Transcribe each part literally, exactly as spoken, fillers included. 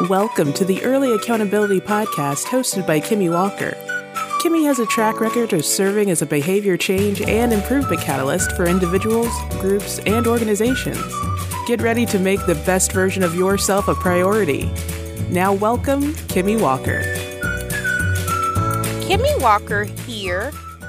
Welcome to the Early Accountability Podcast hosted by Kimmy Walker. Kimmy has a track record of serving as a behavior change and improvement catalyst for individuals, groups, and organizations. Get ready to make the best version of yourself a priority. Now welcome, Kimmy Walker. Kimmy Walker here,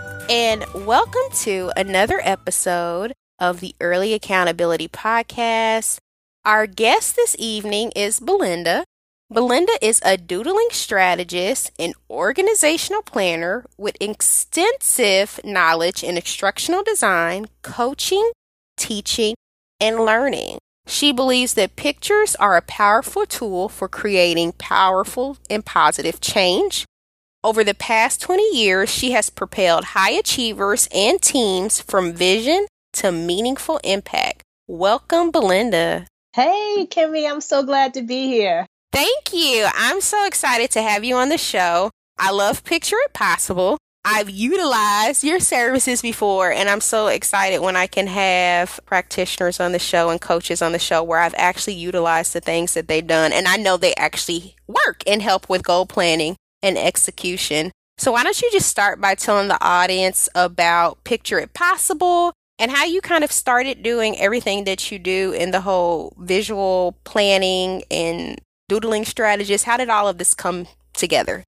and welcome to another episode of the Early Accountability Podcast. Our guest this evening is Belinda. Belinda is a doodling strategist and organizational planner with extensive knowledge in instructional design, coaching, teaching, and learning. She believes that pictures are a powerful tool for creating powerful and positive change. Over the past twenty years, she has propelled high achievers and teams from vision to meaningful impact. Welcome, Belinda. Hey, Kimmy, I'm so glad to be here. Thank you. I'm so excited to have you on the show. I love Picture It Possible. I've utilized your services before, and I'm so excited when I can have practitioners on the show and coaches on the show where I've actually utilized the things that they've done, and I know they actually work and help with goal planning and execution. So why don't you just start by telling the audience about Picture It Possible and how you kind of started doing everything that you do in the whole visual planning and doodling strategist. How did all of this come together?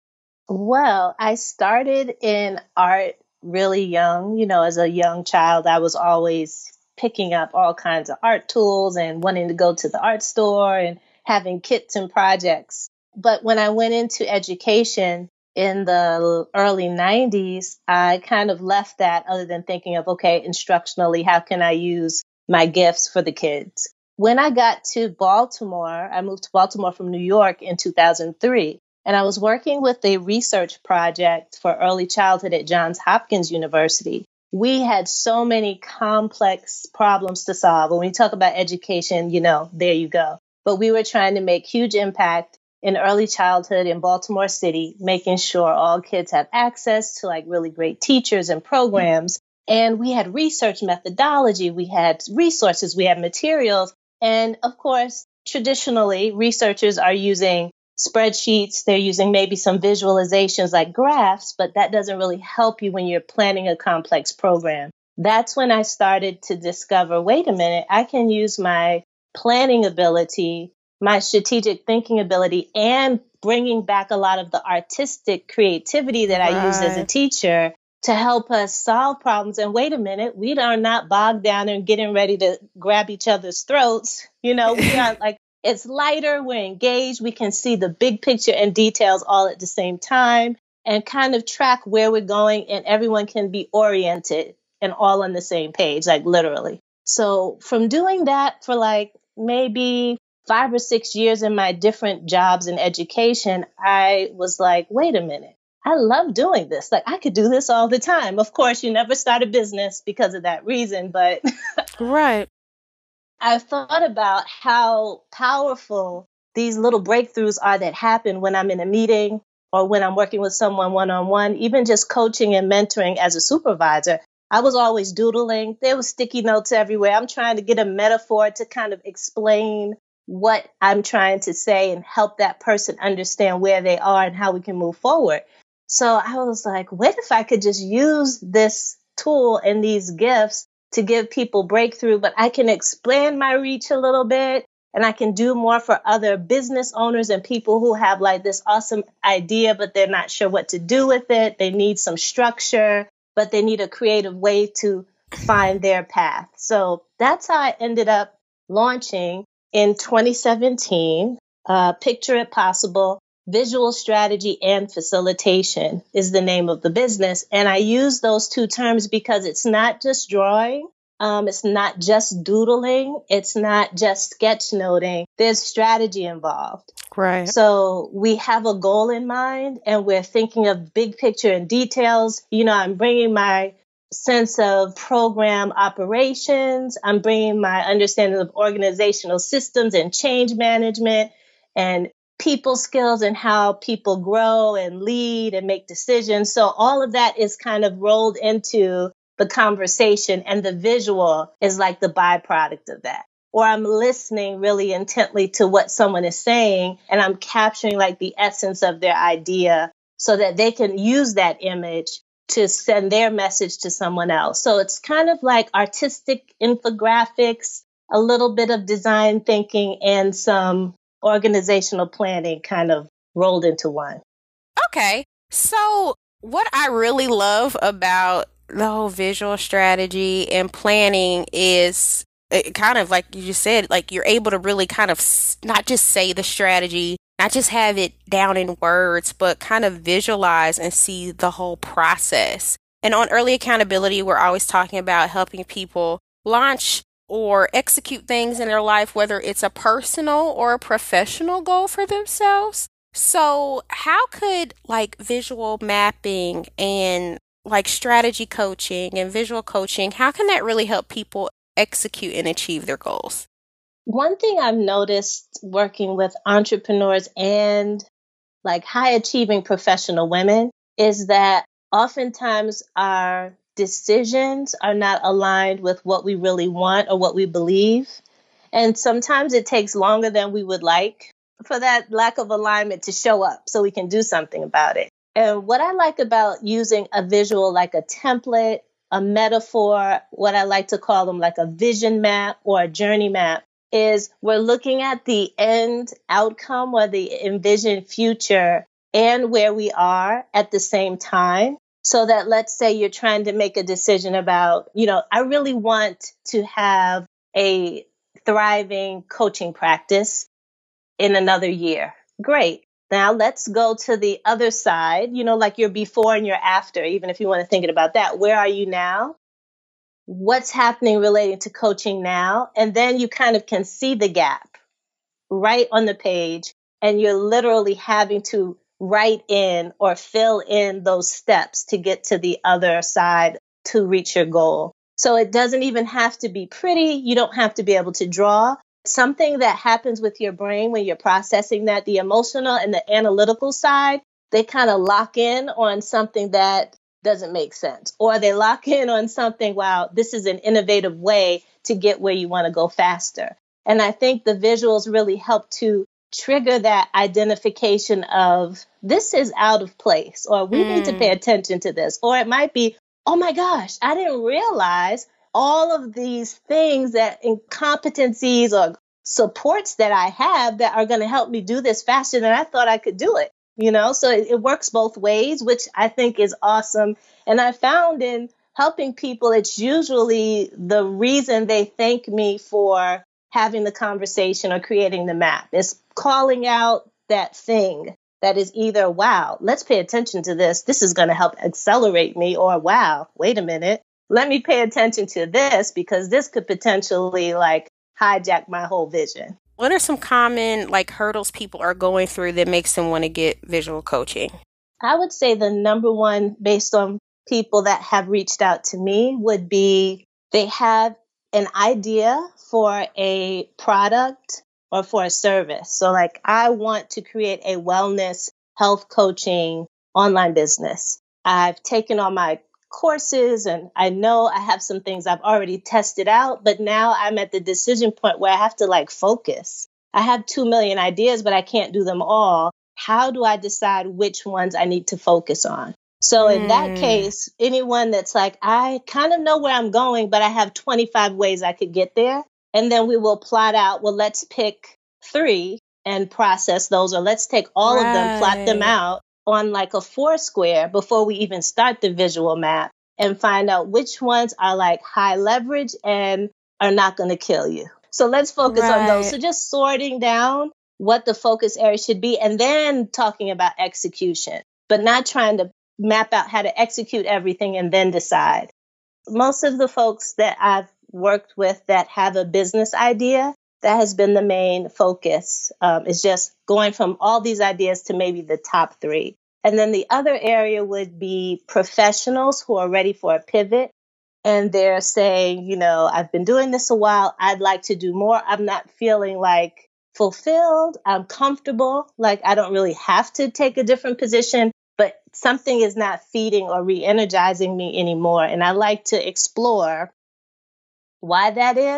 Well, I started in art really young. You know, as a young child, I was always picking up all kinds of art tools and wanting to go to the art store and having kits and projects. But when I went into education in the early nineties, I kind of left that other than thinking of, okay, instructionally, how can I use my gifts for the kids? When I got to Baltimore, I moved to Baltimore from New York in two thousand three, and I was working with a research project for early childhood at Johns Hopkins University. We had so many complex problems to solve. When we talk about education, you know, there you go. But we were trying to make huge impact in early childhood in Baltimore City, making sure all kids have access to like really great teachers and programs. And we had research methodology, we had resources, we had materials. And of course, traditionally, researchers are using spreadsheets. They're using maybe some visualizations like graphs, but that doesn't really help you when you're planning a complex program. That's when I started to discover, wait a minute, I can use my planning ability, my strategic thinking ability, and bringing back a lot of the artistic creativity that I used as a teacher to help us solve problems. And wait a minute, we are not bogged down and getting ready to grab each other's throats. You know, we are like, it's lighter, we're engaged, we can see the big picture and details all at the same time and kind of track where we're going, and everyone can be oriented and all on the same page, like literally. So from doing that for like maybe five or six years in my different jobs in education, I was like, wait a minute. I love doing this. Like, I could do this all the time. Of course, you never start a business because of that reason, but right. I thought about how powerful these little breakthroughs are that happen when I'm in a meeting or when I'm working with someone one-on-one, even just coaching and mentoring as a supervisor. I was always doodling. There were sticky notes everywhere. I'm trying to get a metaphor to kind of explain what I'm trying to say and help that person understand where they are and how we can move forward. So I was like, what if I could just use this tool and these gifts to give people breakthrough, but I can expand my reach a little bit and I can do more for other business owners and people who have like this awesome idea, but they're not sure what to do with it. They need some structure, but they need a creative way to find their path. So that's how I ended up launching in twenty seventeen, uh, Picture It Possible. Visual strategy and facilitation is the name of the business. And I use those two terms because it's not just drawing. Um, it's not just doodling. It's not just sketchnoting. There's strategy involved. Right. So we have a goal in mind and we're thinking of big picture and details. You know, I'm bringing my sense of program operations. I'm bringing my understanding of organizational systems and change management and people skills and how people grow and lead and make decisions. So all of that is kind of rolled into the conversation, and the visual is like the byproduct of that. or I'm listening really intently to what someone is saying, and I'm capturing like the essence of their idea so that they can use that image to send their message to someone else. So it's kind of like artistic infographics, a little bit of design thinking, and some organizational planning kind of rolled into one. Okay. So what I really love about the whole visual strategy and planning is it kind of like you just said, like you're able to really kind of s- not just say the strategy, not just have it down in words, but kind of visualize and see the whole process. And on early accountability, we're always talking about helping people launch or execute things in their life, whether it's a personal or a professional goal for themselves. So how could like visual mapping and like strategy coaching and visual coaching, how can that really help people execute and achieve their goals? One thing I've noticed working with entrepreneurs and like high achieving professional women is that oftentimes our decisions are not aligned with what we really want or what we believe. And sometimes it takes longer than we would like for that lack of alignment to show up so we can do something about it. And what I like about using a visual like a template, a metaphor, what I like to call them like a vision map or a journey map, is we're looking at the end outcome or the envisioned future and where we are at the same time. So that let's say you're trying to make a decision about, you know, I really want to have a thriving coaching practice in another year. Great. Now let's go to the other side, you know, like your before and your after, even if you want to think about that. Where are you now? What's happening relating to coaching now? And then you kind of can see the gap right on the page, and you're literally having to write in or fill in those steps to get to the other side to reach your goal. So it doesn't even have to be pretty. You don't have to be able to draw. Something that happens with your brain when you're processing that, the emotional and the analytical side, they kind of lock in on something that doesn't make sense, or they lock in on something, wow, this is an innovative way to get where you want to go faster. And I think the visuals really help to trigger that identification of this is out of place, or we mm. need to pay attention to this. Or it might be, oh my gosh, I didn't realize all of these things that incompetencies or supports that I have that are going to help me do this faster than I thought I could do it. You know, so it, it works both ways, which I think is awesome. And I found in helping people, it's usually the reason they thank me for having the conversation or creating the map. It's calling out that thing that is either, wow, let's pay attention to this. This is going to help accelerate me. Or, wow, wait a minute, let me pay attention to this because this could potentially like hijack my whole vision. What are some common like hurdles people are going through that makes them want to get visual coaching? I would say the number one, based on people that have reached out to me, would be they have an idea for a product or for a service. So like, I want to create a wellness health coaching online business. I've taken all my courses and I know I have some things I've already tested out, but now I'm at the decision point where I have to like focus. I have two million ideas, but I can't do them all. How do I decide which ones I need to focus on? So in that case, anyone that's like, I kind of know where I'm going, but I have twenty-five ways I could get there. And then we will plot out, well, let's pick three and process those, or let's take all right. of them, plot them out on like a four square before we even start the visual map and find out which ones are like high leverage and are not going to kill you. So let's focus right. on those. So just sorting down what the focus area should be and then talking about execution, but not trying to map out how to execute everything and then decide. Most of the folks that I've worked with that have a business idea, that has been the main focus, um, is just going from all these ideas to maybe the top three. And then the other area would be professionals who are ready for a pivot. And they're saying, you know, I've been doing this a while. I'd like to do more. I'm not feeling like fulfilled. I'm comfortable. Like I don't really have to take a different position, but something is not feeding or re-energizing me anymore. And I like to explore why that is.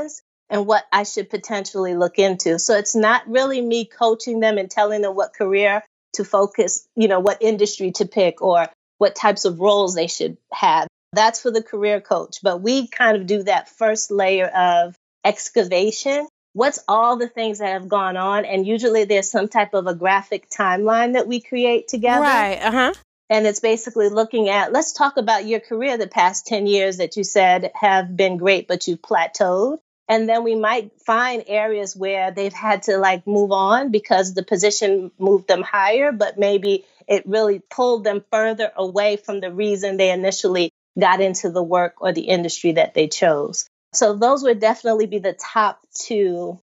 and what I should potentially look into. So it's not really me coaching them and telling them what career to focus, you know, what industry to pick or what types of roles they should have. That's for the career coach. But we kind of do that first layer of excavation. What's all the things that have gone on? And usually there's some type of a graphic timeline that we create together. Right. Uh-huh. And it's basically looking at, let's talk about your career the past ten years that you said have been great, but you've plateaued. And then we might find areas where they've had to like move on because the position moved them higher, but maybe it really pulled them further away from the reason they initially got into the work or the industry that they chose. So those would definitely be the top two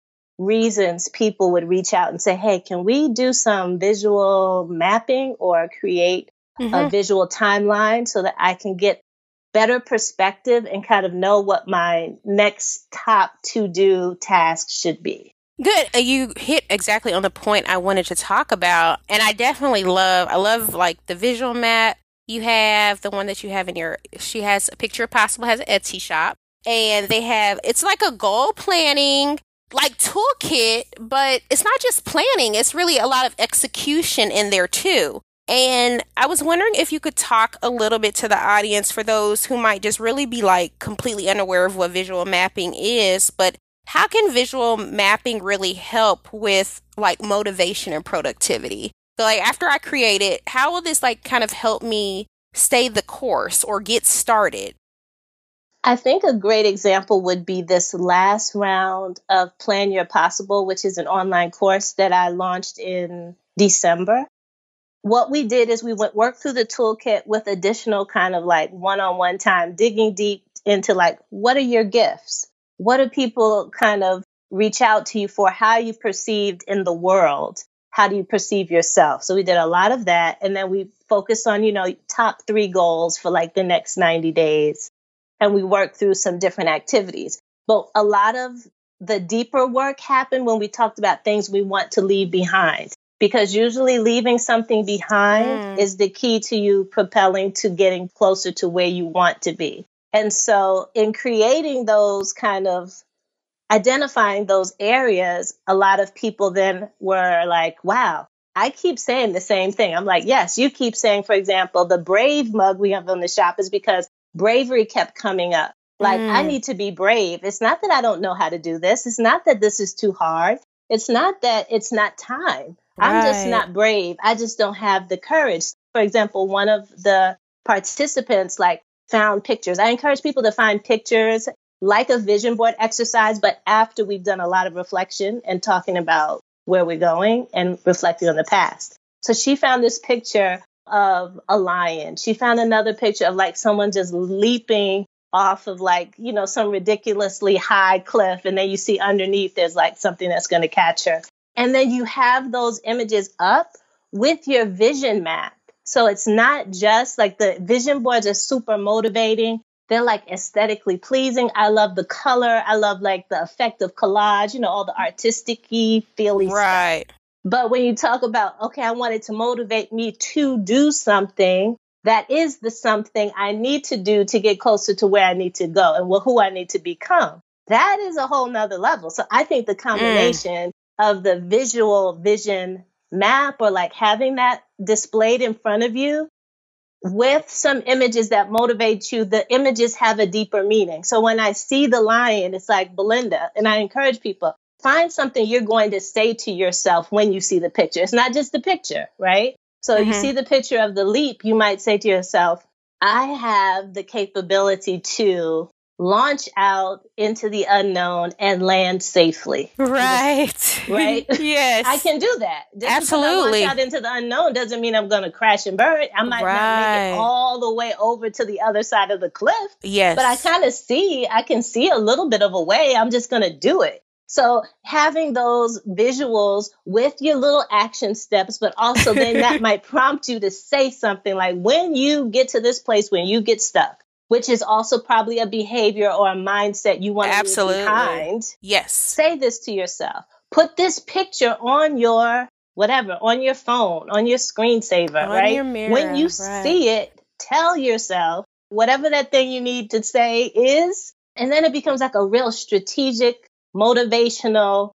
reasons people would reach out and say, hey, can we do some visual mapping or create mm-hmm. a visual timeline so that I can get better perspective and kind of know what my next top to-do task should be. Good. Uh, You hit exactly on the point I wanted to talk about. And I definitely love, I love like the visual map you have, the one that you have in your, she has a picture of Possible, has an Etsy shop. And they have, it's like a goal planning, like toolkit, but it's not just planning. It's really a lot of execution in there too. And I was wondering if you could talk a little bit to the audience for those who might just really be like completely unaware of what visual mapping is, but how can visual mapping really help with like motivation and productivity? So like after I create it, how will this like kind of help me stay the course or get started? I think a great example would be this last round of Plan Your Possible, which is an online course that I launched in December. What we did is we went work through the toolkit with additional kind of like one-on-one time, digging deep into like, what are your gifts? What do people kind of reach out to you for? How are you perceived in the world? How do you perceive yourself? So we did a lot of that. And then we focused on, you know, top three goals for like the next ninety days. And we worked through some different activities. But a lot of the deeper work happened when we talked about things we want to leave behind. Because usually leaving something behind mm. is the key to you propelling to getting closer to where you want to be. And so in creating those kind of identifying those areas, a lot of people then were like, wow, I keep saying the same thing. I'm like, yes, you keep saying, for example, the brave mug we have on the shop is because bravery kept coming up. Like, mm. I need to be brave. It's not that I don't know how to do this. It's not that this is too hard. It's not that it's not time. Right. I'm just not brave. I just don't have the courage. For example, one of the participants like found pictures. I encourage people to find pictures like a vision board exercise, but after we've done a lot of reflection and talking about where we're going and reflecting on the past. So she found this picture of a lion. She found another picture of like someone just leaping off of like, you know, some ridiculously high cliff. And then you see underneath there's like something that's going to catch her. And then you have those images up with your vision map. So it's not just like the vision boards are super motivating. They're like aesthetically pleasing. I love the color. I love like the effect of collage, you know, all the artistic-y, feely right. stuff. But when you talk about, okay, I want it to motivate me to do something, that is the something I need to do to get closer to where I need to go and who I need to become. That is a whole nother level. So I think the combination mm. of the visual vision map or like having that displayed in front of you with some images that motivate you, the images have a deeper meaning. So when I see the lion, it's like Belinda, and I encourage people, find something you're going to say to yourself when you see the picture. It's not just the picture, right? So mm-hmm. you see the picture of the leap, you might say to yourself, I have the capability to launch out into the unknown and land safely. Right. Right? Yes. I can do that. Just Absolutely. Because I launch out into the unknown doesn't mean I'm going to crash and burn. I might right. not make it all the way over to the other side of the cliff. Yes. But I kind of see, I can see a little bit of a way. I'm just going to do it. So having those visuals with your little action steps, but also then that might prompt you to say something like, when you get to this place, when you get stuck, which is also probably a behavior or a mindset you want to Absolutely. leave behind. Yes. Say this to yourself. Put this picture on your, whatever, on your phone, on your screensaver, on right? Your mirror, when you right. see it, tell yourself whatever that thing you need to say is, And then it becomes like a real strategic, motivational,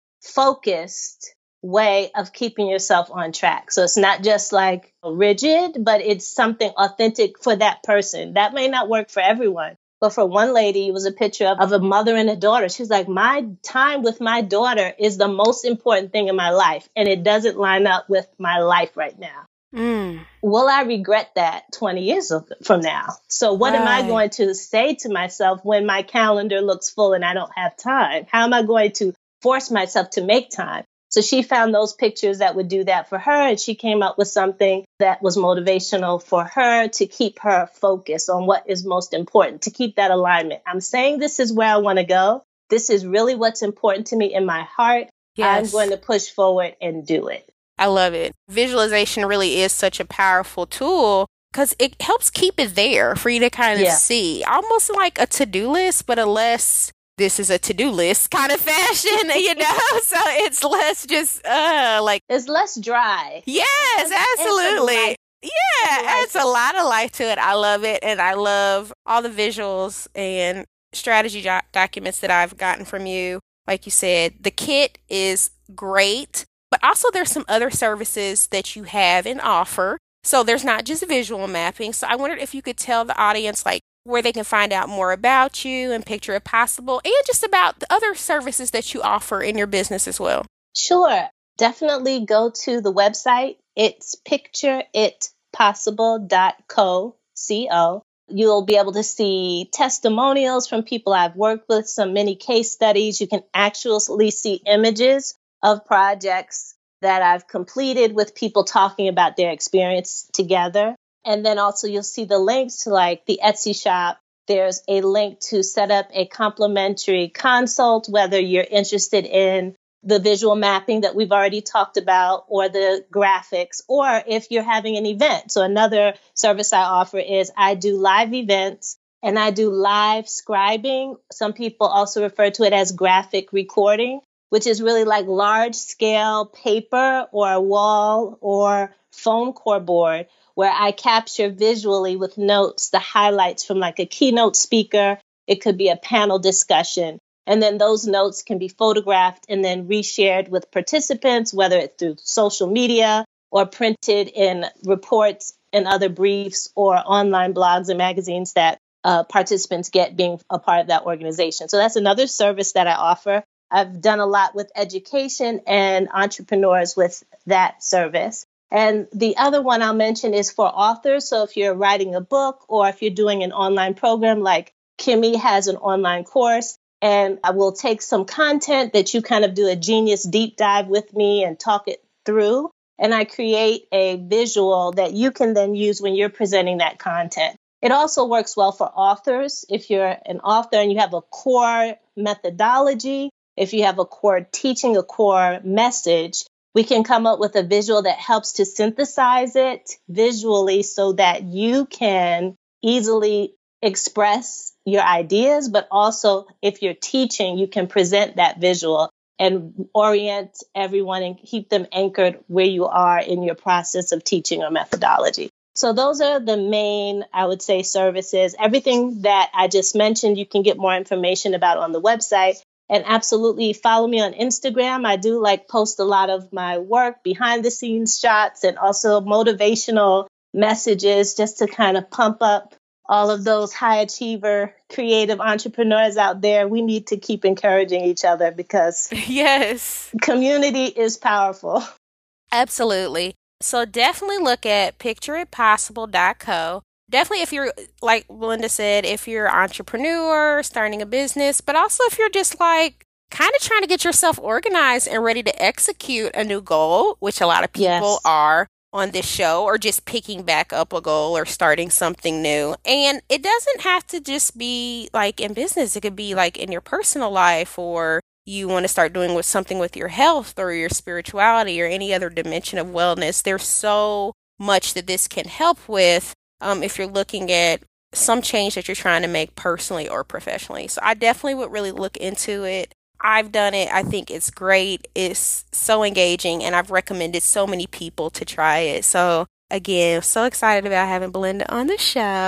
focused way of keeping yourself on track. So it's not just like rigid, but it's something authentic for that person. That may not work for everyone. But for one lady, it was a picture of, of a mother and a daughter. She's like, my time with my daughter is the most important thing in my life. And it doesn't line up with my life right now. Mm. Will I regret that twenty years from now? So what right. am I going to say to myself when my calendar looks full and I don't have time? How am I going to force myself to make time? So she found those pictures that would do that for her. And she came up with something that was motivational for her to keep her focused on what is most important, to keep that alignment. I'm saying this is where I want to go. This is really what's important to me in my heart. Yes. I'm going to push forward and do it. I love it. Visualization really is such a powerful tool because it helps keep it there for you to kind of yeah. see. Almost like a to-do list, but a less... this is a to-do list kind of fashion, you know, so it's less just, uh, like... it's less dry. Yes, absolutely. Yeah, it's a lot of life to it. I love it, and I love all the visuals and strategy do- documents that I've gotten from you. Like you said, the kit is great, but also there's some other services that you have and offer. So there's not just visual mapping. So I wondered if you could tell the audience, like, where they can find out more about you and Picture It Possible, and just about the other services that you offer in your business as well. Sure. Definitely go to the website. It's picture it possible dot co. C-O. You'll be able to see testimonials from people I've worked with, some mini case studies. You can actually see images of projects that I've completed with people talking about their experience together. And then also you'll see the links to like the Etsy shop. There's a link to set up a complimentary consult, whether you're interested in the visual mapping that we've already talked about or the graphics, or if you're having an event. So another service I offer is I do live events and I do live scribing. Some people also refer to it as graphic recording, which is really like large scale paper or a wall or foam core board, where I capture visually with notes the highlights from like a keynote speaker. It could be a panel discussion. And then those notes can be photographed and then reshared with participants, whether it's through social media or printed in reports and other briefs or online blogs and magazines that uh, participants get being a part of that organization. So that's another service that I offer. I've done a lot with education and entrepreneurs with that service. And the other one I'll mention is for authors. So if you're writing a book or if you're doing an online program, like Kimmy has an online course, and I will take some content that you kind of do a genius deep dive with me and talk it through. And I create a visual that you can then use when you're presenting that content. It also works well for authors. If you're an author and you have a core methodology, if you have a core teaching, a core message, we can come up with a visual that helps to synthesize it visually so that you can easily express your ideas, but also if you're teaching, you can present that visual and orient everyone and keep them anchored where you are in your process of teaching or methodology. So those are the main, I would say, services. Everything that I just mentioned, you can get more information about on the website. And absolutely follow me on Instagram. I do like post a lot of my work, behind the scenes shots, and also motivational messages just to kind of pump up all of those high achiever creative entrepreneurs out there. We need to keep encouraging each other because yes, community is powerful. Absolutely. So definitely look at picture it possible dot co. Definitely if you're, like Belinda said, if you're an entrepreneur, starting a business, but also if you're just like kind of trying to get yourself organized and ready to execute a new goal, which a lot of people yes. are on this show, or just picking back up a goal or starting something new. And it doesn't have to just be like in business. It could be like in your personal life, or you want to start doing with something with your health or your spirituality or any other dimension of wellness. There's so much that this can help with. Um, if you're looking at some change that you're trying to make personally or professionally. So I definitely would really look into it. I've done it. I think it's great. It's so engaging, and I've recommended so many people to try it. So again, so excited about having Belinda on the show.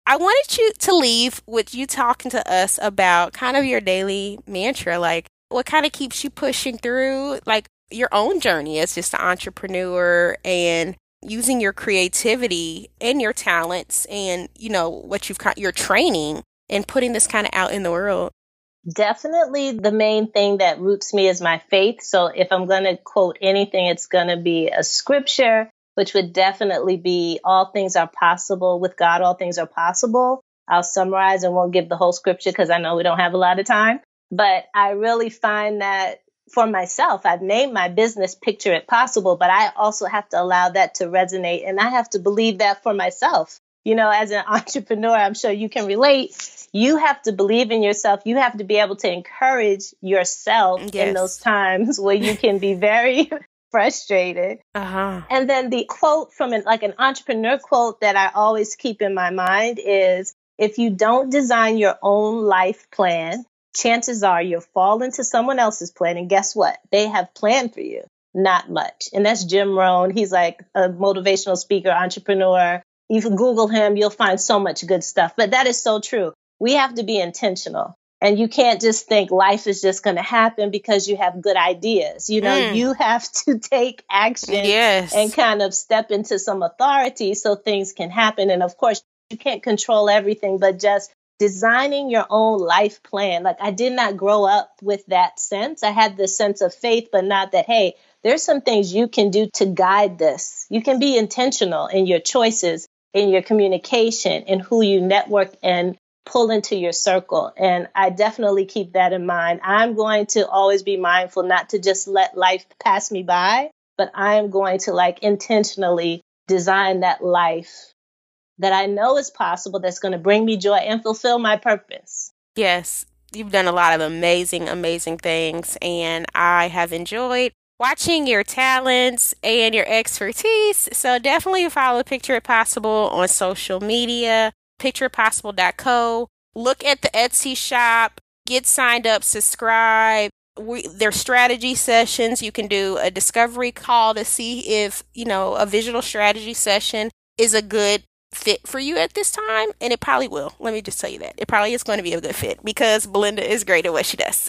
I wanted you to leave with you talking to us about kind of your daily mantra, like what kind of keeps you pushing through, like your own journey as just an entrepreneur and using your creativity and your talents and, you know, what you've got, your training and putting this kind of out in the world. Definitely the main thing that roots me is my faith. So if I'm going to quote anything, it's going to be a scripture, which would definitely be all things are possible. With God, all things are possible. I'll summarize and won't give the whole scripture because I know we don't have a lot of time. But I really find that for myself, I've named my business Picture It Possible, but I also have to allow that to resonate. And I have to believe that for myself. You know, as an entrepreneur, I'm sure you can relate. You have to believe in yourself. You have to be able to encourage yourself yes. in those times where you can be very frustrated. Uh-huh. And then the quote from an, like an entrepreneur quote that I always keep in my mind is, if you don't design your own life plan, chances are you'll fall into someone else's plan. And guess what? They have planned for you. Not much. And that's Jim Rohn. He's like a motivational speaker, entrepreneur. You can Google him. You'll find so much good stuff. But that is so true. We have to be intentional. And you can't just think life is just going to happen because you have good ideas. You know, mm. you have to take action yes. and kind of step into some authority so things can happen. And of course, you can't control everything, but just designing your own life plan. Like, I did not grow up with that sense. I had this sense of faith, but not that, hey, there's some things you can do to guide this. You can be intentional in your choices, in your communication, in who you network and pull into your circle. And I definitely keep that in mind. I'm going to always be mindful not to just let life pass me by, but I am going to like intentionally design that life that I know is possible, that's going to bring me joy and fulfill my purpose. Yes, you've done a lot of amazing, amazing things. And I have enjoyed watching your talents and your expertise. So definitely follow Picture It Possible on social media. picture it possible dot co. Look at the Etsy shop, get signed up, subscribe. We, there's strategy sessions. You can do a discovery call to see if, you know, a visual strategy session is a good fit for you at this time. And it probably will. Let me just tell you that. It probably is going to be a good fit because Belinda is great at what she does. So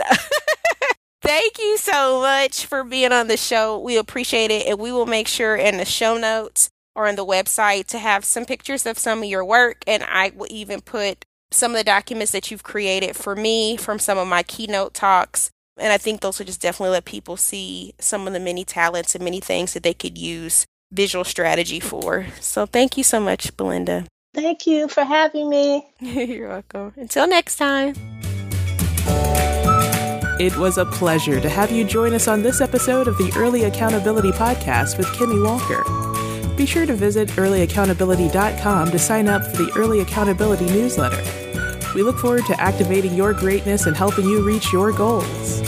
thank you so much for being on the show. We appreciate it. And we will make sure in the show notes or on the website to have some pictures of some of your work. And I will even put some of the documents that you've created for me from some of my keynote talks. And I think those will just definitely let people see some of the many talents and many things that they could use visual strategy for. So thank you so much, Belinda. Thank you for having me. You're welcome. Until next time. It was a pleasure to have you join us on this episode of the Early Accountability Podcast with Kimmy Walker. Be sure to visit early accountability dot com to sign up for the Early Accountability newsletter. We look forward to activating your greatness and helping you reach your goals.